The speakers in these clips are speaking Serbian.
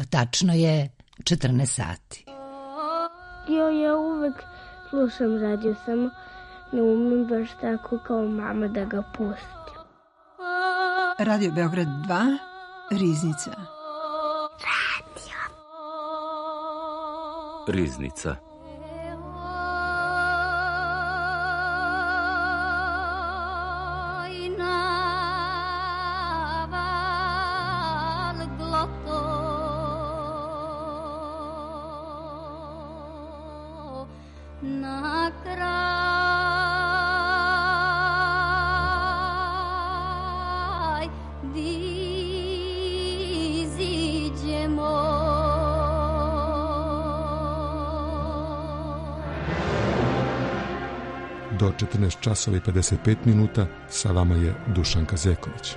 Tačno je 14 sati. Ja uvek slušam radio, samo ne umem baš tako kao mama da ga pustim. Radio Beograd 2, Riznica. Riznica. Do 14 časova i 55 minuta sa vama je Dušanka Zeković.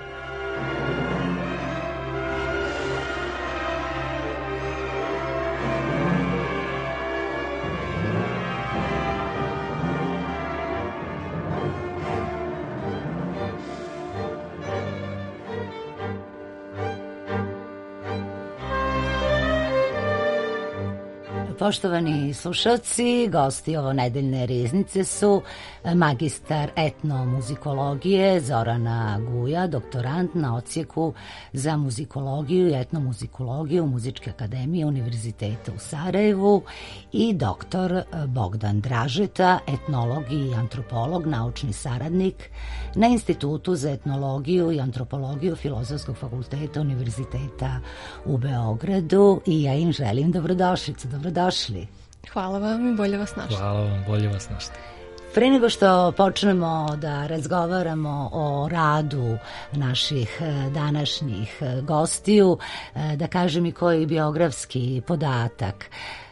Poštovani slušalci, gosti ovo nedeljne Riznice su magistar etnomuzikologije Zorana Guja, doktorant na odsjeku za muzikologiju i etnomuzikologiju Muzičke akademije Univerziteta u Sarajevu i doktor Bogdan Dražeta, etnolog i antropolog, naučni saradnik na Institutu za etnologiju i antropologiju Filozofskog fakulteta Univerziteta u Beogradu i ja im želim dobrodošlicu. Dobrodošli. Hvala vam i bolje vas našli. Hvala vam, bolje vas našli. Pre nego što počnemo da razgovaramo o radu naših današnjih gostiju, da kažem i koji biografski podatak.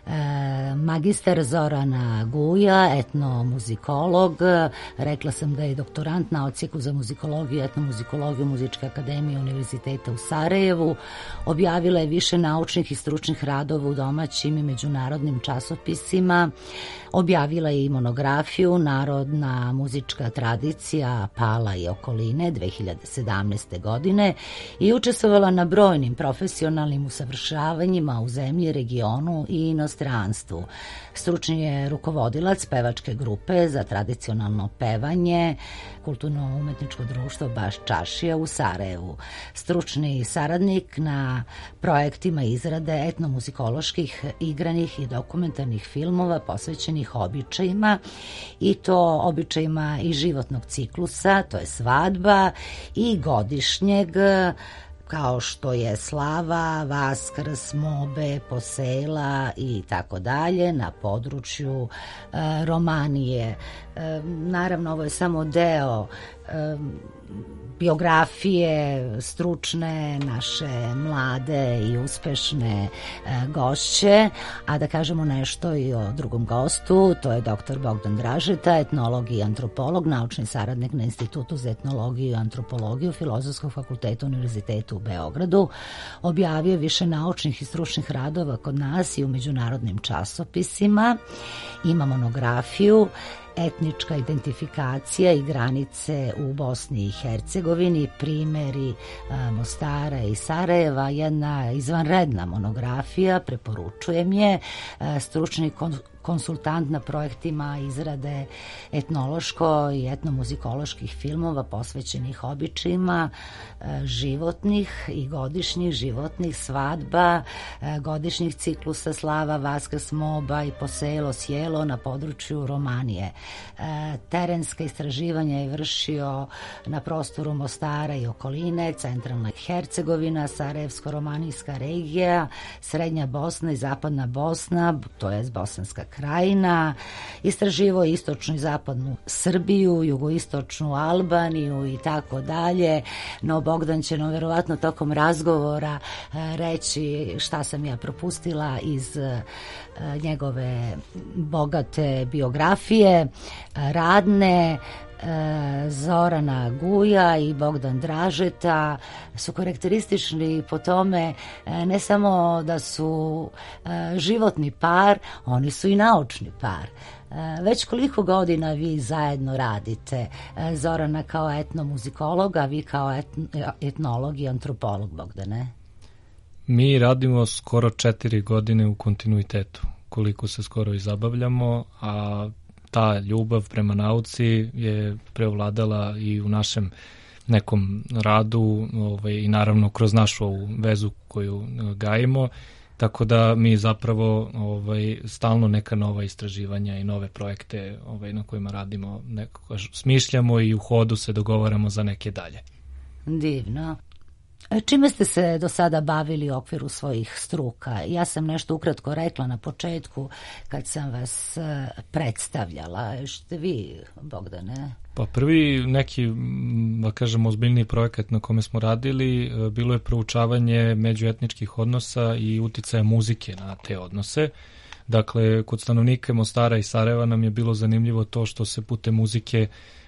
Magistar Zorana Guja, etnomuzikolog, rekla sam da je doktorant na odsjeku za muzikologiju i etnomuzikologiju Muzičke akademije Univerziteta u Sarajevu, objavila je više naučnih i stručnih radova u domaćim i međunarodnim časopisima, objavila je i monografiju Narodna muzička tradicija Pala i okoline 2017. godine i učestvovala na brojnim profesionalnim usavršavanjima u zemlji, regionu i inostranstvu. Stručni je rukovodilac pevačke grupe za tradicionalno pevanje Kulturno-umetničko društvo Baš Čašija u Sarajevu. Stručni saradnik na projektima izrade etnomuzikoloških, igranih i dokumentarnih filmova posvećenih običajima, i to običajima i životnog ciklusa, to je svadba, i godišnjeg, kao što je slava, Vaskrs, Mobe, Posela i tako dalje na području Romanije. Naravno, ovo je samo deo biografije stručne naše mlade i uspešne gošće, a da kažemo nešto i o drugom gostu. To je dr. Bogdan Dražeta, etnolog i antropolog, naučni saradnik na Institutu za etnologiju i antropologiju Filozofskog fakulteta Univerziteta u Beogradu. Objavio više naučnih i stručnih radova kod nas i u međunarodnim časopisima. Ima monografiju Etnička identifikacija i granice u Bosni i Hercegovini, primjeri Mostara i Sarajeva, jedna izvanredna monografija, preporučujem je. Stručni konsultant na projektima izrade etnološko i etnomuzikoloških filmova posvećenih običajima životnih i godišnjih životnih svadba, godišnjih ciklusa slava, Vaskrs, Moba i Poselo, Sjelo na području Romanije. Terenska istraživanja je vršio na prostoru Mostara i okoline, centralna Hercegovina, Sarajevsko-romanijska regija, srednja Bosna i zapadna Bosna, to je Bosanska Krajina, istraživao istočnu i zapadnu Srbiju, jugoistočnu Albaniju i tako dalje, no Bogdan će nam verovatno tokom razgovora reći šta sam ja propustila iz njegove bogate biografije radne. Zorana Guja i Bogdan Dražeta su karakteristični po tome ne samo da su životni par, oni su i naučni par. Već koliko godina vi zajedno radite? Zorana kao etnomuzikolog, a vi kao etnolog i antropolog, Bogdane? Mi radimo skoro 4 godine u kontinuitetu, koliko se skoro i zabavljamo, a ta ljubav prema nauci je preovladala i u našem nekom radu i naravno kroz našu vezu koju gajimo, tako da mi zapravo stalno neka nova istraživanja i nove projekte na kojima radimo, smišljamo i u hodu se dogovaramo za neke dalje. Divno. Čime ste se do sada bavili u okviru svojih struka? Ja sam nešto ukratko rekla na početku kad sam vas predstavljala. Što vi, Bogdane? Pa prvi neki, da kažemo, ozbiljniji projekat na kome smo radili bilo je proučavanje međuetničkih odnosa i uticaja muzike na te odnose. Dakle, kod stanovnika Mostara i Sarajeva nam je bilo zanimljivo to što se putem muzike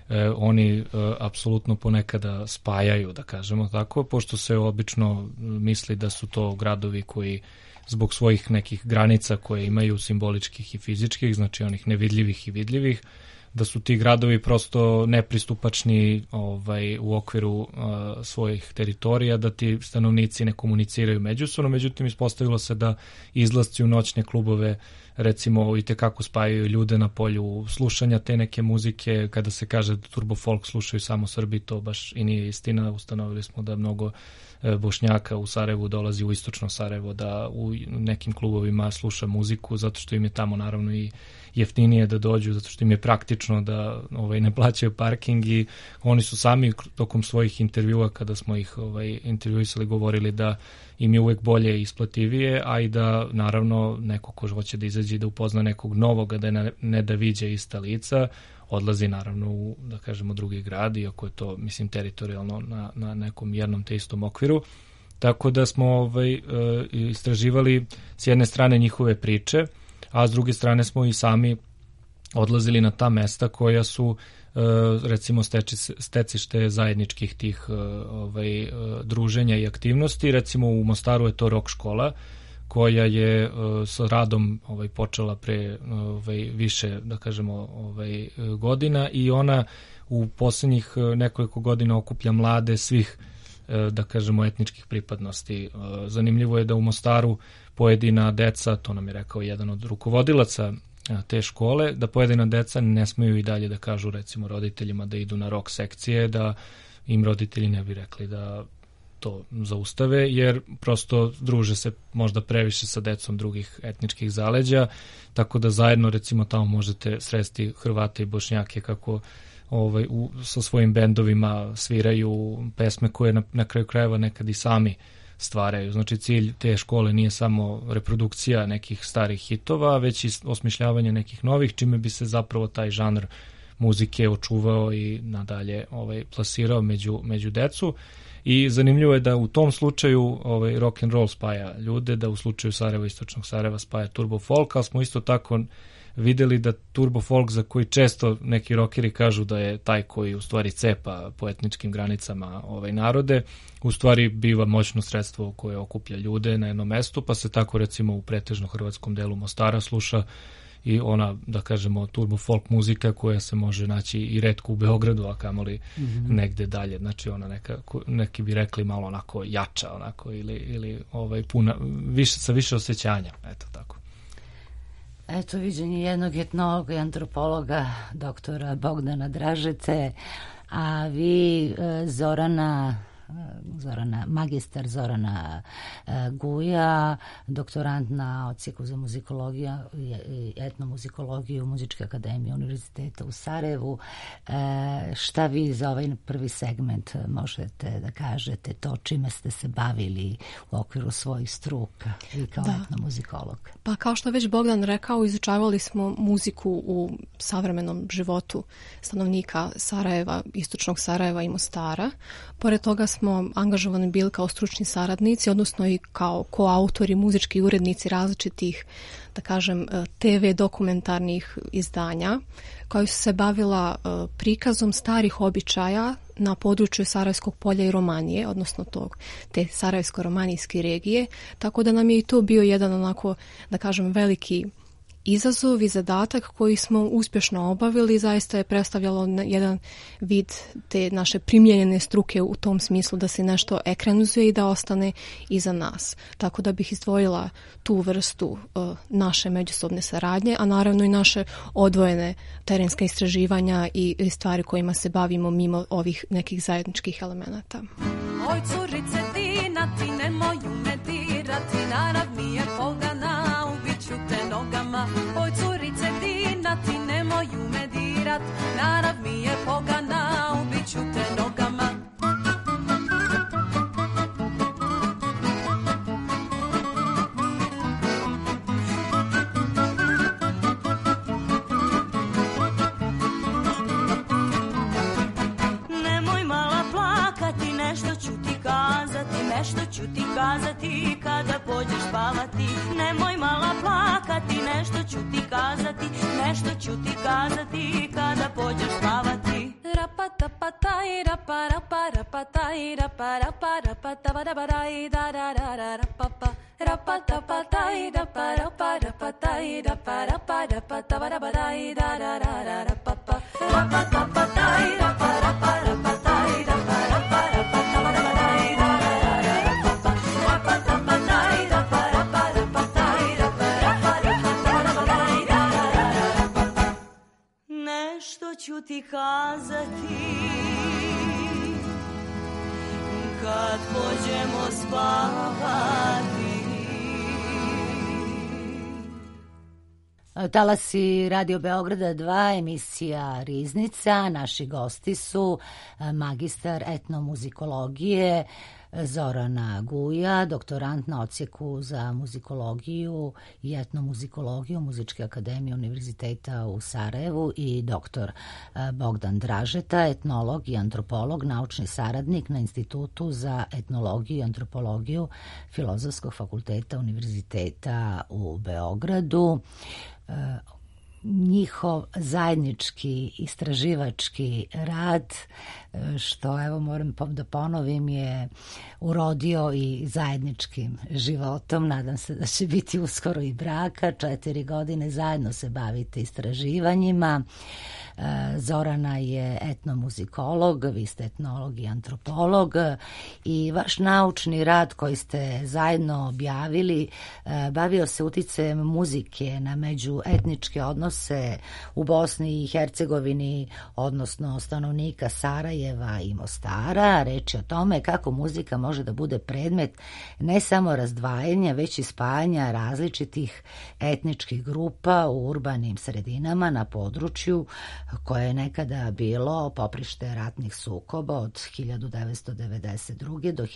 oni apsolutno ponekada spajaju, da kažemo tako, pošto se obično misli da su to gradovi koji zbog svojih nekih granica koje imaju simboličkih i fizičkih, znači onih nevidljivih i vidljivih, da su ti gradovi prosto nepristupačni u okviru svojih teritorija, da ti stanovnici ne komuniciraju međusobno, međutim ispostavilo se da izlasci u noćne klubove recimo i tekako spajaju ljude na polju slušanja te neke muzike. Kada se kaže da turbo folk slušaju samo Srbi, to baš i nije istina. Ustanovili smo da mnogo Bošnjaka u Sarajevu dolazi u istočno Sarajevo da u nekim klubovima sluša muziku, zato što im je tamo naravno i jeftinije da dođu, zato što im je praktično da ne plaćaju parking, i oni su sami tokom svojih intervjua, kada smo ih intervjuisali, govorili da im je uvek bolje i isplativije, a i da naravno neko ko hoće da izađe i da upozna nekog novoga, da ne da viđe ista lica, odlazi naravno u, da kažemo, drugi grad, iako je to, mislim, teritorijalno na nekom jednom te istom okviru. Tako da smo istraživali s jedne strane njihove priče, a s druge strane smo i sami odlazili na ta mesta koja su recimo stecište zajedničkih tih druženja i aktivnosti. Recimo u Mostaru je to rock škola koja je sa radom počela pre više, da kažemo, godina, i ona u poslednjih nekoliko godina okuplja mlade svih, da kažemo, etničkih pripadnosti. Zanimljivo je da u Mostaru pojedina deca, to nam je rekao jedan od rukovodilaca te škole, da pojedina deca ne smeju i dalje da kažu recimo roditeljima da idu na rock sekcije, da im roditelji ne bi rekli da to zaustave, jer prosto druže se možda previše sa decom drugih etničkih zaleđa, tako da zajedno recimo tamo možete sresti Hrvate i Bošnjake kako sa svojim bendovima sviraju pesme koje na kraju krajeva nekad i sami stvaraju. Znači cilj te škole nije samo reprodukcija nekih starih hitova, već i osmišljavanje nekih novih, čime bi se zapravo taj žanr muzike očuvao i nadalje plasirao među decu. I zanimljivo je da u tom slučaju rock and roll spaja ljude, da u slučaju Sarajeva, istočnog Sarajeva, spaja turbo folk, ali smo isto tako videli da turbo folk, za koji često neki rockeri kažu da je taj koji u stvari cepa po etničkim granicama narode, u stvari biva moćno sredstvo koje okuplja ljude na jednom mestu, pa se tako recimo u pretežno hrvatskom delu Mostara sluša i ona, da kažemo, turbo folk muzika koja se može naći i retko u Beogradu, a kamoli negde dalje. Znači ona neki bi rekli malo onako jača, onako, ili puna, sa više osjećanja, eto tako. Eto viđenje jednog etnologa i antropologa, doktora Bogdana Dražete, a vi magistar Zorana Guja, doktorant na odsjeku za muzikologiju i etnomuzikologiju Muzičke akademije Univerziteta u Sarajevu. Šta vi za ovaj prvi segment možete da kažete, to čime ste se bavili u okviru svojih struka i kao etnomuzikolog? Pa kao što je već Bogdan rekao, izučavali smo muziku u savremenom životu stanovnika Sarajeva, istočnog Sarajeva i Mostara. Pored toga smo angažovani bili kao stručni saradnici, odnosno i kao koautori, muzički urednici različitih, da kažem, TV dokumentarnih izdanja, koja su se bavila prikazom starih običaja na području Sarajevskog polja i Romanije, odnosno te sarajevsko-romanijske regije, tako da nam je i to bio jedan onako, da kažem, veliki izazov i zadatak koji smo uspješno obavili. Zaista je predstavljalo jedan vid te naše primljenjene struke u tom smislu da se nešto ekranizuje i da ostane iza nas. Tako da bih izdvojila tu vrstu naše međusobne saradnje, a naravno i naše odvojene terenske istraživanja i stvari kojima se bavimo mimo ovih nekih zajedničkih elemenata. Oj curice Dina, ti nemoju me dirati, narav mi je pogana, ubiću te nogama. Oj curice Dina, ti nemoju me dirat, narav mi je pogana, ubiću te nogama. Nešto ću ti kazati kada pođeš spavati. Nemoj mala plakati, nešto ću ti kazati. Nešto ću ti kazati kada pođeš spavati. Rapa tapa taj rapa rapa rapa taj rapa rapa rapa tava rapa daj da da da da rapa pa. Rapa tapa taj rapa rapa rapa taj rapa rapa rapa tava rapa daj da da da da rapa pa. Rapa tapa taj rapa rapa rapa taj rapa rapa rapa tava rapa daj da. Nešto ću ti kazati kad pođemo spavati. Talasi Radio Beograda 2, emisija Riznica. Naši gosti su magistar etnomuzikologije Zorana Guja, doktorant na odsjeku za muzikologiju i etnomuzikologiju Muzičke akademije Univerziteta u Sarajevu i doktor Bogdan Dražeta, etnolog i antropolog, naučni saradnik na Institutu za etnologiju i antropologiju Filozofskog fakulteta Univerziteta u Beogradu. Njihov zajednički istraživački rad, što evo moram da ponovim, je urodio i zajedničkim životom. Nadam se da će biti uskoro i braka. 4 godine zajedno se bavite istraživanjima. Zorana je etnomuzikolog, vi ste etnolog i antropolog i vaš naučni rad koji ste zajedno objavili bavio se uticajem muzike na međuetničke odnose u Bosni i Hercegovini, odnosno stanovnika Sarajeva i Mostara. Reč je o tome kako muzika može da bude predmet ne samo razdvajanja, već i spajanja različitih etničkih grupa u urbanim sredinama na području koje je nekada bilo poprište ratnih sukoba od 1992. do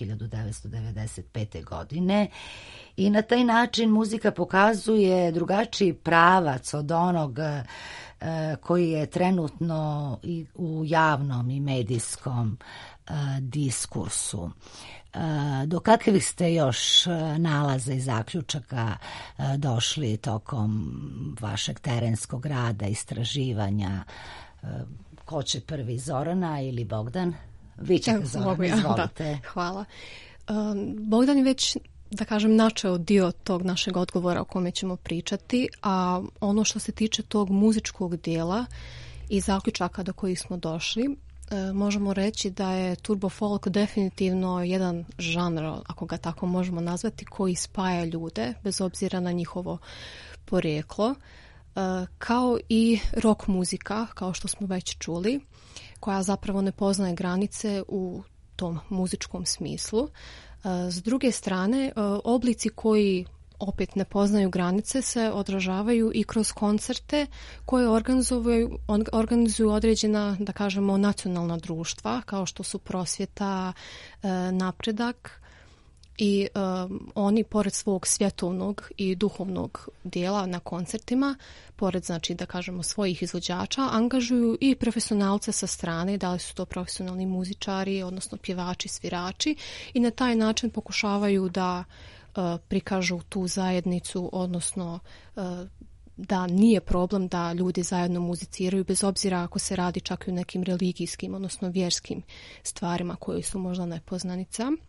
1995. godine. I na taj način muzika pokazuje drugačiji pravac od onog koji je trenutno i u javnom i medijskom diskursu. Do kakvih ste još nalaza i zaključaka došli tokom vašeg terenskog rada, istraživanja? Ko će prvi, Zorana ili Bogdan? Vi ćete, Zorana, izvolite. Da, hvala. Bogdan je već, da kažem, načeo dio tog našeg odgovora o kome ćemo pričati, a ono što se tiče tog muzičkog dijela i zaključaka do kojih smo došli, možemo reći da je turbo folk definitivno jedan žanr, ako ga tako možemo nazvati, koji spaja ljude bez obzira na njihovo porijeklo, kao i rock muzika, kao što smo već čuli, koja zapravo ne poznaje granice u tom muzičkom smislu. S druge strane, oblici koji opet ne poznaju granice se odražavaju i kroz koncerte koje organizuju određena, da kažemo, nacionalna društva, kao što su Prosvjeta, Napredak, i oni pored svog svjetovnog i duhovnog dijela na koncertima, pored, znači, da kažemo, svojih izvođača, angažuju i profesionalce sa strane, da li su to profesionalni muzičari, odnosno pjevači, svirači, i na taj način pokušavaju da prikažu tu zajednicu, odnosno da nije problem da ljudi zajedno muziciraju, bez obzira ako se radi čak i o nekim religijskim, odnosno vjerskim stvarima koje su možda nepoznanica.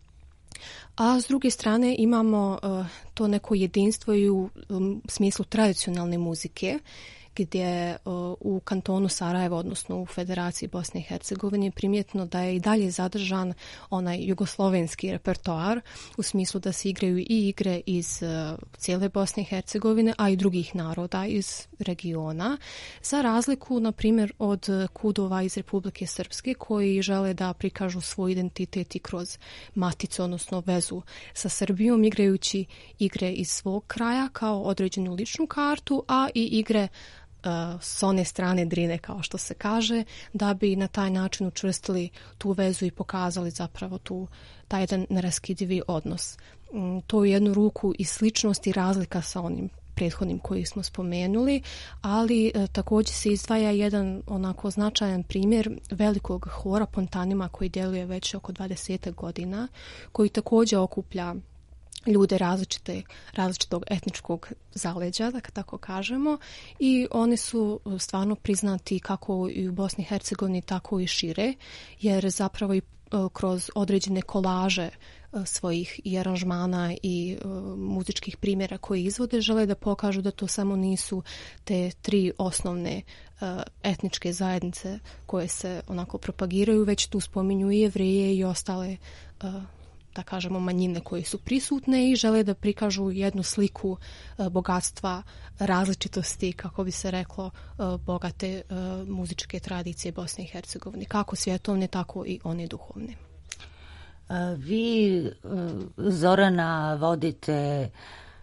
A s druge strane imamo to neko jedinstvo i u smislu tradicionalne muzike, gdje u kantonu Sarajeva, odnosno u Federaciji Bosne i Hercegovine, je primjetno da je i dalje zadržan onaj jugoslovenski repertoar, u smislu da se igraju i igre iz cijele Bosne i Hercegovine, a i drugih naroda iz regiona, za razliku, na primjer, od kudova iz Republike Srpske, koji žele da prikažu svoj identitet i kroz maticu, odnosno vezu sa Srbijom, igrajući igre iz svog kraja kao određenu ličnu kartu, a i igre s one strane Drine, kao što se kaže, da bi na taj način učvrstili tu vezu i pokazali zapravo taj jedan neraskidivi odnos. To je jednu ruku i sličnost i razlika sa onim prethodnim koji smo spomenuli, ali također se izdvaja jedan onako značajan primjer velikog hora Pontanima koji djeluje već oko 20 godina, koji također okuplja ljude različitog etničkog zaleđa, da tako kažemo, i oni su stvarno priznati kako i u Bosni i Hercegovini, tako i šire, jer zapravo i kroz određene kolaže svojih i aranžmana i muzičkih primjera koji izvode, žele da pokažu da to samo nisu te tri osnovne etničke zajednice koje se onako propagiraju, već tu spominju i Jevreje i ostale da kažemo manjine koje su prisutne i žele da prikažu jednu sliku bogatstva, različitosti, kako bi se reklo, bogate muzičke tradicije Bosne i Hercegovine, kako svjetovne, tako i one duhovne. Vi, Zorana, vodite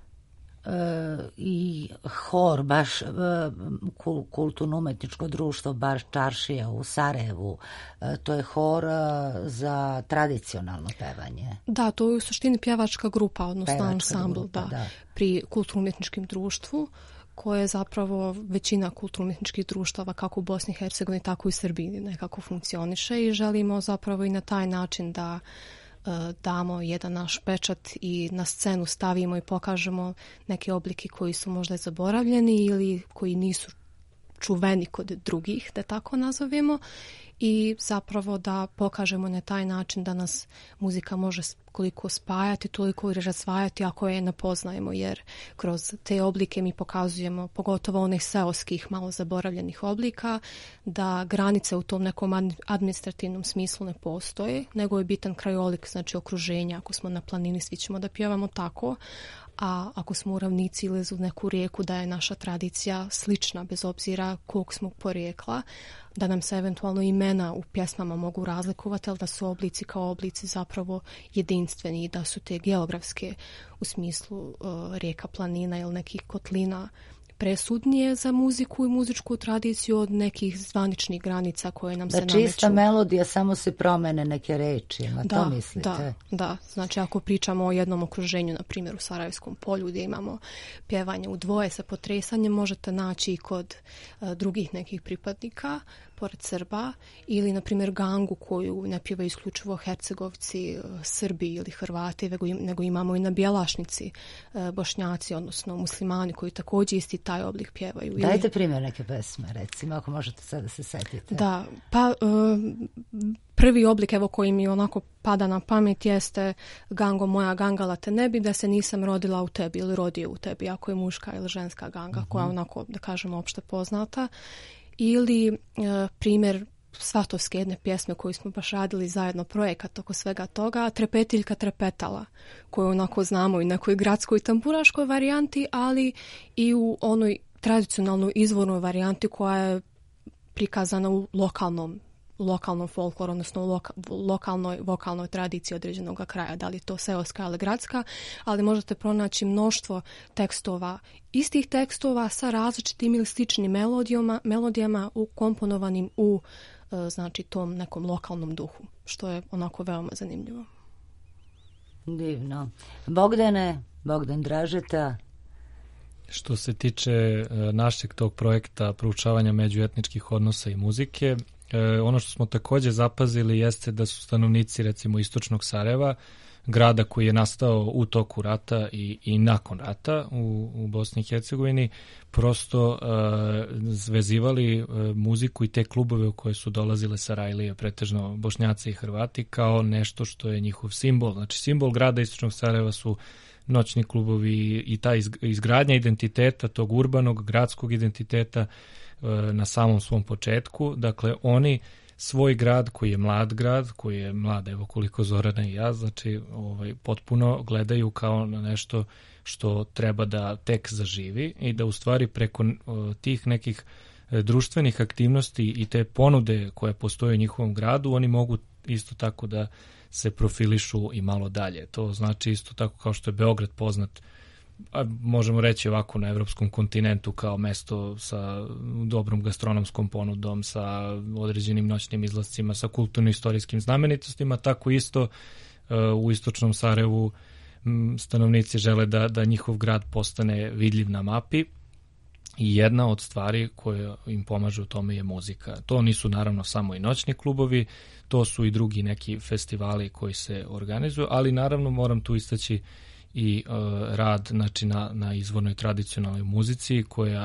i hor, baš kulturno-umetničko društvo Baš Čaršija u Sarajevu. To je hor za tradicionalno pevanje. Da, to je u suštini pjevačka grupa, odnosno ansambl, da, pri kulturno-umetničkim društvu, koje je zapravo većina kulturno-umetničkih društava kako u Bosni i Hercegovini, tako i u Srbiji nekako funkcioniše i želimo zapravo i na taj način da damo jedan naš pečat i na scenu stavimo i pokažemo neke oblike koji su možda zaboravljeni ili koji nisu čuveni kod drugih, da tako nazovemo, i zapravo da pokažemo na taj način da nas muzika može koliko spajati, toliko i razvajati ako je ne poznajemo, jer kroz te oblike mi pokazujemo, pogotovo onih seoskih malo zaboravljenih oblika, da granice u tom nekom administrativnom smislu ne postoje, nego je bitan krajolik, znači okruženja. Ako smo na planini, svi ćemo da pjevamo tako, a ako smo u ravnici ili uz neku rijeku, da je naša tradicija slična bez obzira kog smo porijekla, da nam se eventualno imena u pjesmama mogu razlikovati, ali da su oblici kao oblici zapravo jedinstveni i da su te geografske u smislu rijeka, planina ili nekih kotlina presudnije za muziku i muzičku tradiciju od nekih zvaničnih granica koje nam se nameću. Da čista melodija, samo se promene neke reči, na to mislite? Da, znači ako pričamo o jednom okruženju, na primjer u Sarajevskom polju gdje imamo pjevanje u dvoje sa potresanjem, možete naći i kod drugih nekih pripadnika, pored Srba, ili na primjer gangu koju ne pjevaju isključivo Hercegovci, Srbi ili Hrvati, nego imamo i na Bjelašnici Bošnjaci, odnosno muslimani koji također isti taj oblik pjevaju. Dajte primjer neke pesme, recimo, ako možete sad da se setite. Da, pa prvi oblik koji mi onako pada na pamet jeste Gango moja gangala te ne bi da se nisam rodila u tebi ili rodio u tebi, ako je muška ili ženska ganga, koja je onako, da kažemo, opšte poznata. Ili primjer svatovske jedne pjesme koju smo baš radili zajedno, projekat oko svega toga, Trepetiljka trepetala, koju onako znamo i na nekoj gradskoj tamburaškoj varijanti, ali i u onoj tradicionalnoj izvornoj varijanti koja je prikazana u lokalnom folkloru, odnosno lokalnoj vokalnoj tradiciji određenog kraja, da li to seoska ili gradska, ali možete pronaći mnoštvo tekstova, istih tekstova sa različitim ili sličnim melodijama ukomponovanim u znači tom nekom lokalnom duhu, što je onako veoma zanimljivo. Divno. Bogdan Dražeta. Što se tiče našeg tog projekta proučavanja međuetničkih odnosa i muzike, Ono što smo takođe zapazili jeste da su stanovnici recimo istočnog Sarajeva, grada koji je nastao u toku rata i nakon rata u Bosni i Hercegovini, prosto zvezivali muziku i te klubove u koje su dolazile Sarajlije, pretežno Bošnjaci i Hrvati, kao nešto što je njihov simbol. Znači, simbol grada istočnog Sarajeva su noćni klubovi i ta izgradnja identiteta, tog urbanog, gradskog identiteta na samom svom početku. Dakle, oni svoj grad koji je mlad, evo koliko Zorana i ja, znači potpuno gledaju kao na nešto što treba da tek zaživi i da u stvari preko tih nekih društvenih aktivnosti i te ponude koje postoje u njihovom gradu, oni mogu isto tako da se profilišu i malo dalje. To znači isto tako kao što je Beograd poznat, možemo reći ovako, na evropskom kontinentu kao mesto sa dobrom gastronomskom ponudom, sa određenim noćnim izlascima, sa kulturno-istorijskim znamenitostima, tako isto u istočnom Sarajevu stanovnici žele da njihov grad postane vidljiv na mapi i jedna od stvari koje im pomaže u tome je muzika. To nisu naravno samo i noćni klubovi, to su i drugi neki festivali koji se organizuju, ali naravno moram tu istaći i rad, znači, na izvornoj tradicionalnoj muzici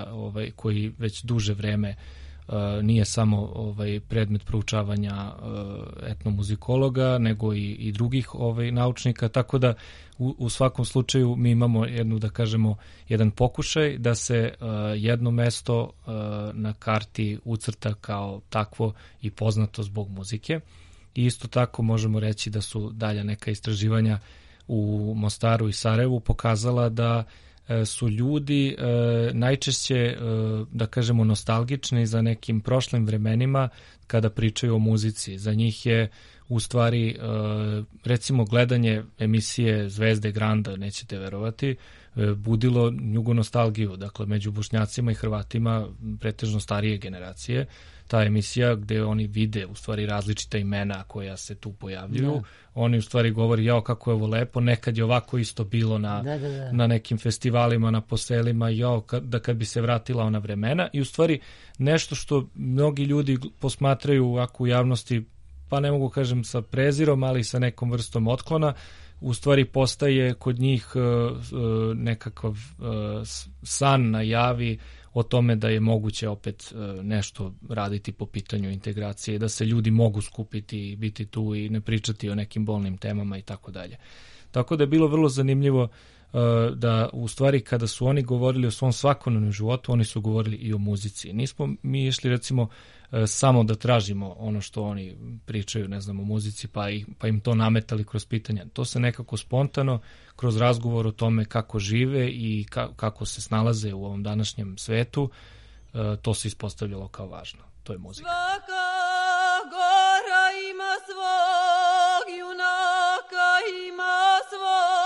koji već duže vreme nije samo predmet proučavanja etnomuzikologa, nego i drugih naučnika, tako da u svakom slučaju mi imamo jedan pokušaj da se jedno mesto na karti ucrta kao takvo i poznato zbog muzike. I isto tako možemo reći da su dalja neka istraživanja u Mostaru i Sarajevu pokazala da su ljudi najčešće, da kažemo, nostalgični za nekim prošlim vremenima kada pričaju o muzici. Za njih je u stvari, recimo, gledanje emisije Zvezde Granda, nećete verovati, budilo jugonostalgiju, dakle, među Bošnjacima i Hrvatima, pretežno starije generacije. Ta emisija gde oni vide u stvari različita imena koja se tu pojavljuju. Da. Oni u stvari govori, jao kako je ovo lepo, nekad je ovako isto bilo na nekim festivalima, na poselima, jao kad bi se vratila ona vremena. I u stvari nešto što mnogi ljudi posmatraju ovako u javnosti, pa ne mogu kažem sa prezirom, ali sa nekom vrstom otklona, u stvari postaje kod njih nekakav san na javi o tome da je moguće opet nešto raditi po pitanju integracije, da se ljudi mogu skupiti i biti tu i ne pričati o nekim bolnim temama i tako dalje. Tako da je bilo vrlo zanimljivo da u stvari kada su oni govorili o svom svakodnevnom životu, oni su govorili i o muzici. Nismo mi išli recimo samo da tražimo ono što oni pričaju, ne znam, o muzici, pa im to nametali kroz pitanja. To se nekako spontano, kroz razgovor o tome kako žive i kako se snalaze u ovom današnjem svetu, to se ispostavljalo kao važno. To je muzika. Svaka gora ima svog junaka, ima svog.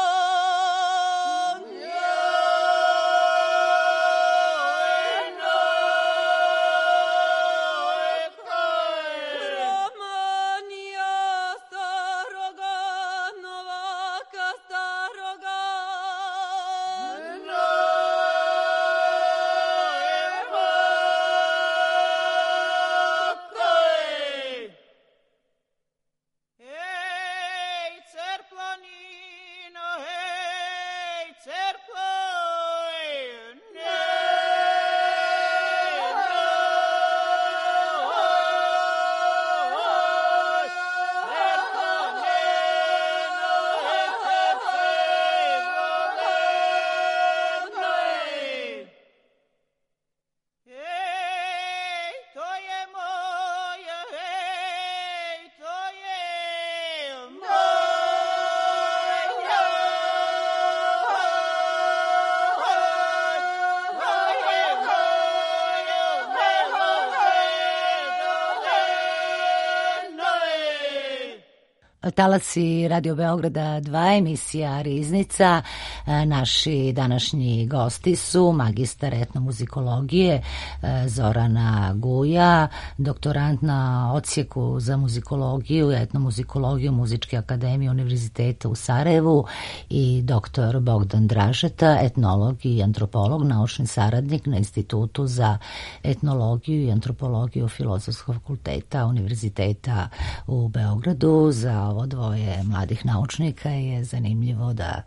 Talasi Radio Beograda 2, emisija Riznica. Naši današnji gosti su magistar etnomuzikologije Zorana Guja, doktorant na odsjeku za muzikologiju i etnomuzikologiju Muzičke akademije Univerziteta u Sarajevu i doktor Bogdan Dražeta, etnolog i antropolog, naučni saradnik na Institutu za etnologiju i antropologiju Filozofskog fakulteta Univerziteta u Beogradu. Za ovo dvoje mladih naučnika je zanimljivo da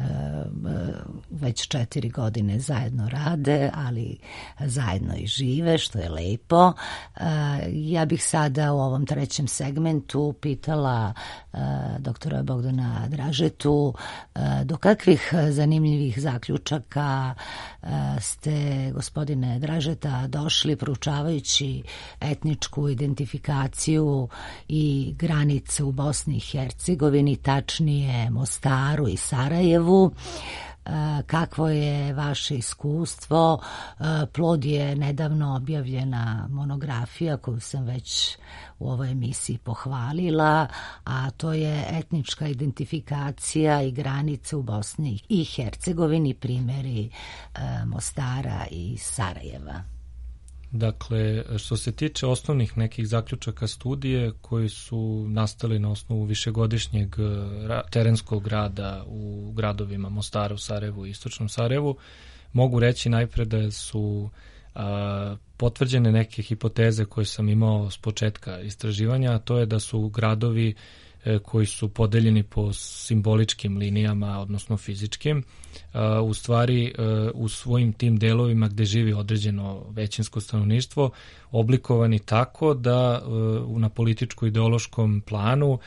već 4 godine zajedno rade, ali zajedno i žive, što je lepo. Ja bih sada u ovom trećem segmentu pitala doktora Bogdana Dražetu do kakvih zanimljivih zaključaka ste, gospodine Dražeta, došli proučavajući etničku identifikaciju i granice u Bosni i Hercegovini, tačnije Mostaru i Sarajevu. Kakvo je vaše iskustvo? Plod je nedavno objavljena monografija koju sam već u ovoj emisiji pohvalila, a to je etnička identifikacija i granice u Bosni i Hercegovini, primjeri Mostara i Sarajeva. Dakle, što se tiče osnovnih nekih zaključaka studije koji su nastali na osnovu višegodišnjeg terenskog rada u gradovima Mostaru, Sarajevu i Istočnom Sarajevu, mogu reći najpre da su potvrđene neke hipoteze koje sam imao s početka istraživanja, a to je da su gradovi koji su podeljeni po simboličkim linijama, odnosno fizičkim, u stvari u svojim tim delovima gde živi određeno većinsko stanovništvo oblikovani tako da na političko-ideološkom planu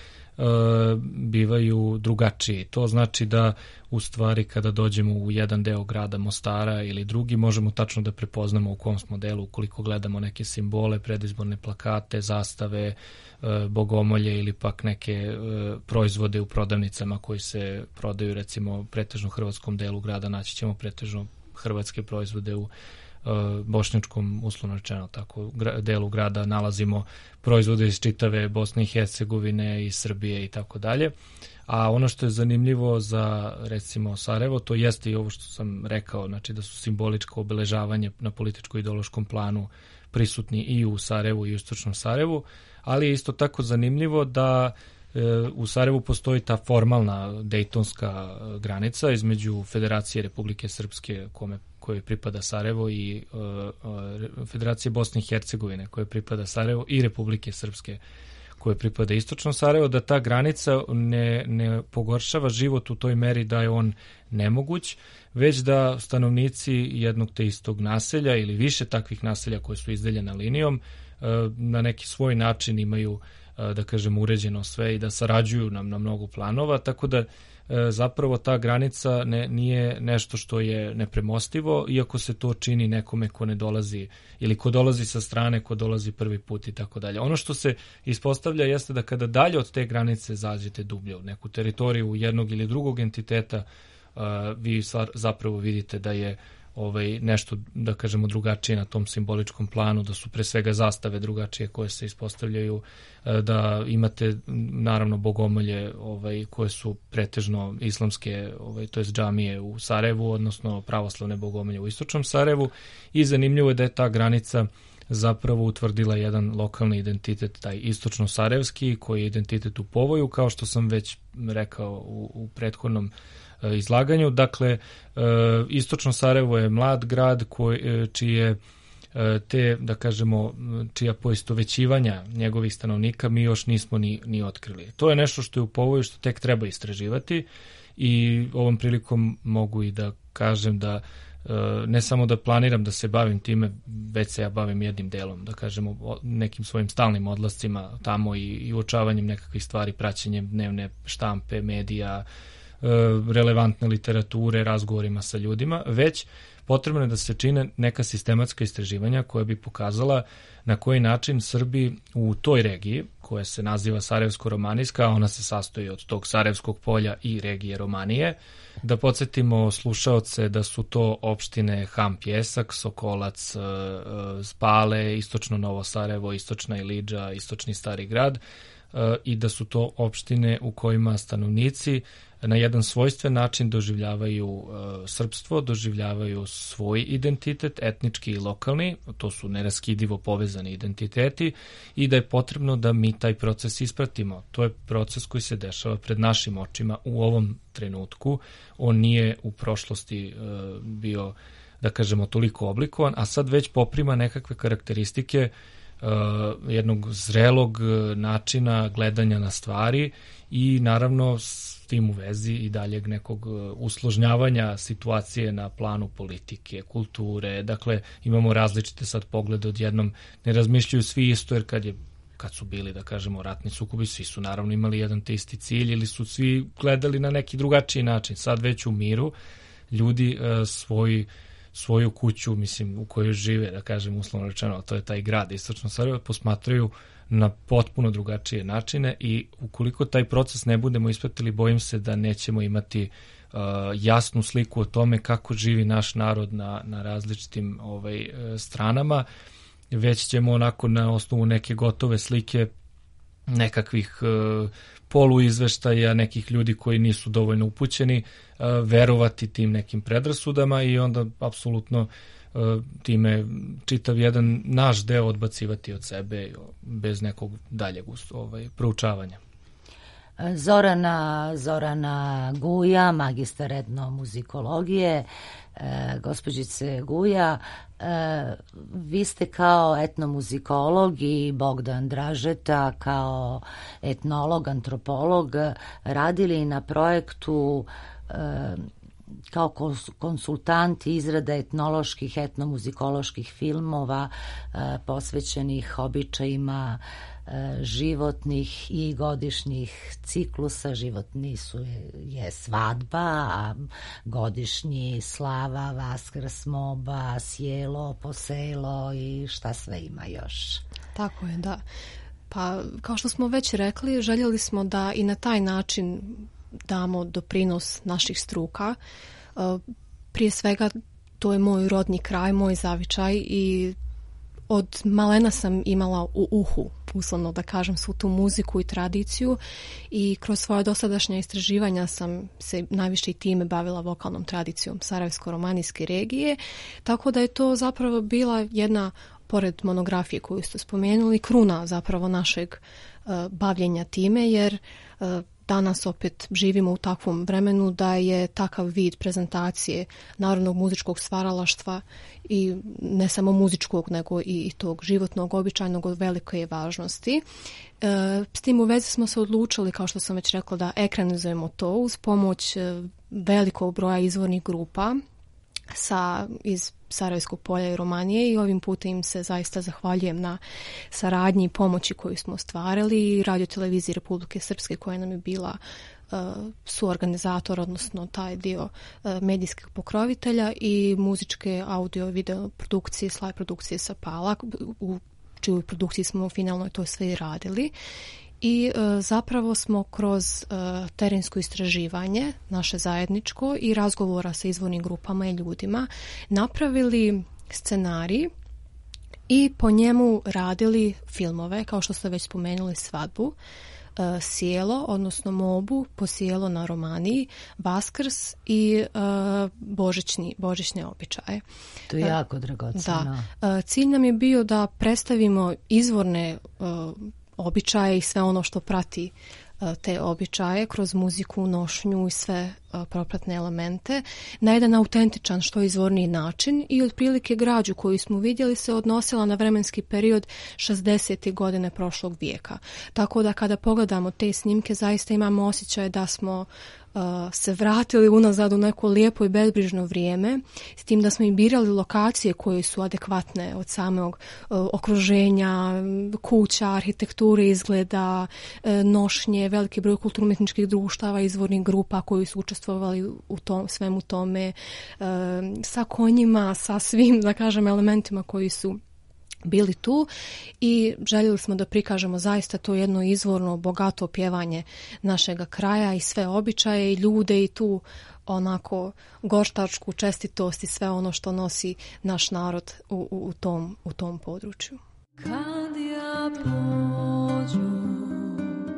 bivaju drugačiji. To znači da u stvari kada dođemo u jedan deo grada Mostara ili drugi, možemo tačno da prepoznamo u kom smo delu ukoliko gledamo neke simbole, predizborne plakate, zastave, bogomolje ili pak neke proizvode u prodavnicama koji se prodaju, recimo pretežno u hrvatskom delu grada naći ćemo pretežno hrvatske proizvode, u bošnjačkom, uslovno rečeno tako, delu grada nalazimo proizvode iz čitave Bosne i Hercegovine i Srbije i tako dalje. A ono što je zanimljivo za, recimo, Sarajevo, to jeste i ovo što sam rekao, znači da su simboličko obeležavanje na političko-ideološkom planu prisutni i u Sarajevu i u Istočnom Sarajevu, ali je isto tako zanimljivo da u Sarajevu postoji ta formalna dejtonska granica između Federacije Republike Srpske koje pripada Sarajevo i Federacije Bosne i Hercegovine koje pripada Sarajevo i Republike Srpske koje pripada Istočnom Sarajevo, da ta granica ne pogoršava život u toj meri da je on nemoguć, već da stanovnici jednog te istog naselja ili više takvih naselja koje su izdeljena linijom na neki svoj način imaju, da kažem, uređeno sve i da sarađuju na mnogo planova, tako da zapravo ta granica nije nešto što je nepremostivo, iako se to čini nekome ko ne dolazi ili ko dolazi sa strane, ko dolazi prvi put i tako dalje. Ono što se ispostavlja jeste da kada dalje od te granice zađete dublje u neku teritoriju jednog ili drugog entiteta, vi zapravo vidite da je nešto, da kažemo, drugačije na tom simboličkom planu, da su pre svega zastave drugačije koje se ispostavljaju, da imate naravno bogomolje koje su pretežno islamske, to jest džamije u Sarajevu, odnosno pravoslavne bogomolje u Istočnom Sarajevu, i zanimljivo je da je ta granica zapravo utvrdila jedan lokalni identitet, taj istočno-sarajevski, koji je identitet u povoju, kao što sam već rekao u prethodnom izlaganju. Dakle, Istočno Sarajevo je mlad grad čije te, da kažemo, čija poistovećivanja njegovih stanovnika mi još nismo ni otkrili. To je nešto što je u povoju, što tek treba istraživati, i ovom prilikom mogu i da kažem da ne samo da planiram da se bavim time, već se ja bavim jednim delom, da kažemo, nekim svojim stalnim odlascima tamo i uočavanjem nekakvih stvari, praćenjem dnevne štampe, medija, relevantne literature, razgovorima sa ljudima, već potrebno je da se čine neka sistematska istraživanja koja bi pokazala na koji način Srbi u toj regiji, koja se naziva Sarajevsko-Romanijska, ona se sastoji od tog Sarajevskog polja i regije Romanije. Da podsjetimo slušaoce da su to opštine Ham Pjesak, Sokolac, Spale, Istočno Novo Sarajevo, Istočna Ilidža, Istočni Stari Grad, i da su to opštine u kojima stanovnici na jedan svojstven način doživljavaju srpstvo, doživljavaju svoj identitet, etnički i lokalni, to su neraskidivo povezani identiteti i da je potrebno da mi taj proces ispratimo. To je proces koji se dešava pred našim očima u ovom trenutku. On nije u prošlosti bio, da kažemo, toliko oblikovan, a sad već poprima nekakve karakteristike jednog zrelog načina gledanja na stvari i naravno s tim u vezi i daljeg nekog usložnjavanja situacije na planu politike, kulture. Dakle, imamo različite sad poglede, odjednom ne razmišljaju svi isto, jer kad su bili, da kažemo, ratni sukobi, svi su naravno imali jedan te isti cilj ili su svi gledali na neki drugačiji način. Sad već u miru ljudi svoju kuću, mislim, u kojoj žive, da kažem uslovno rečeno, to je taj grad Istočno Sarajevo, posmatraju na potpuno drugačije načine i ukoliko taj proces ne budemo ispratili, bojim se da nećemo imati jasnu sliku o tome kako živi naš narod na različitim stranama, već ćemo onako na osnovu neke gotove slike nekakvih poluizveštaja, nekih ljudi koji nisu dovoljno upućeni, verovati tim nekim predrasudama i onda apsolutno time čitav jedan naš deo odbacivati od sebe bez nekog daljeg proučavanja. Zorana Guja, magistar etnomuzikologije. Gospođice Guja, vi ste kao etnomuzikolog i Bogdan Dražeta kao etnolog, antropolog radili na projektu kao konsultanti izrada etnoloških, etnomuzikoloških filmova posvećenih običajima životnih i godišnjih ciklusa. Životni je svadba, a godišnji slava, Vaskrs, Moba, sjelo, poselo i šta sve ima još. Tako je, da. Pa, kao što smo već rekli, željeli smo da i na taj način damo doprinos naših struka. Prije svega, to je moj rodni kraj, moj zavičaj i od malena sam imala u uhu, uslovno da kažem, svu tu muziku i tradiciju i kroz svoje dosadašnja istraživanja sam se najviše i time bavila vokalnom tradicijom Sarajevsko-romanijske regije, tako da je to zapravo bila jedna, pored monografije koju ste spomenuli, kruna zapravo našeg bavljenja time, jer danas opet živimo u takvom vremenu da je takav vid prezentacije narodnog muzičkog stvaralaštva i ne samo muzičkog, nego i tog životnog, običajnog od velike važnosti. S tim u vezi smo se odlučili, kao što sam već rekla, da ekranizujemo to uz pomoć velikog broja izvornih grupa iz Sarajevskog polja i Romanije i ovim putem im se zaista zahvaljujem na saradnji i pomoći koju smo ostvarili i Radio-televiziji Republike Srpske koja nam je bila suorganizator, odnosno taj dio medijskih pokrovitelja i muzičke audio-video produkcije, slaj produkcije sa Pala, u čijoj produkciji smo finalno to sve i radili. I zapravo smo kroz terensko istraživanje, naše zajedničko i razgovora sa izvornim grupama i ljudima napravili scenarij i po njemu radili filmove, kao što ste već spomenuli, svadbu, sjelo, odnosno mobu, posjelo na Romaniji, Vaskrs i božićne običaje. To je jako dragoceno. Da. Cilj nam je bio da predstavimo izvorne običaje i sve ono što prati te običaje kroz muziku, nošnju i sve propratne elemente na jedan autentičan, što izvorniji način i otprilike građu koju smo vidjeli se odnosila na vremenski period 60. godine prošlog vijeka. Tako da kada pogledamo te snimke zaista imamo osjećaj da smo se vratili unazad u neko lijepo i bezbrižno vrijeme, s tim da smo i birali lokacije koje su adekvatne od samog okruženja, kuća, arhitekture, izgleda, nošnje, veliki broj kulturno-umjetničkih društava, izvornih grupa koji su učestvovali u svemu tome, sa konjima, sa svim, da kažem, elementima koji su bili tu i željeli smo da prikažemo zaista to jedno izvorno, bogato pjevanje našega kraja i sve običaje i ljude i tu onako gortačku čestitost i sve ono što nosi naš narod u tom području. Kad ja pođu